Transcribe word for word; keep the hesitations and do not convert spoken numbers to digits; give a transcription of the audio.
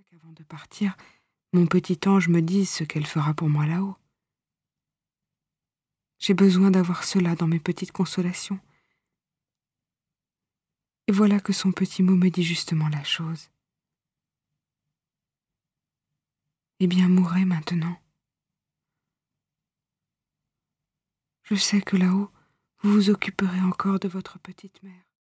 bien qu'avant de partir, mon petit ange me dise ce qu'elle fera pour moi là-haut. J'ai besoin d'avoir cela dans mes petites consolations. Et voilà que son petit mot me dit justement la chose. Eh bien, mourez maintenant. Je sais que là-haut, vous vous occuperez encore de votre petite mère.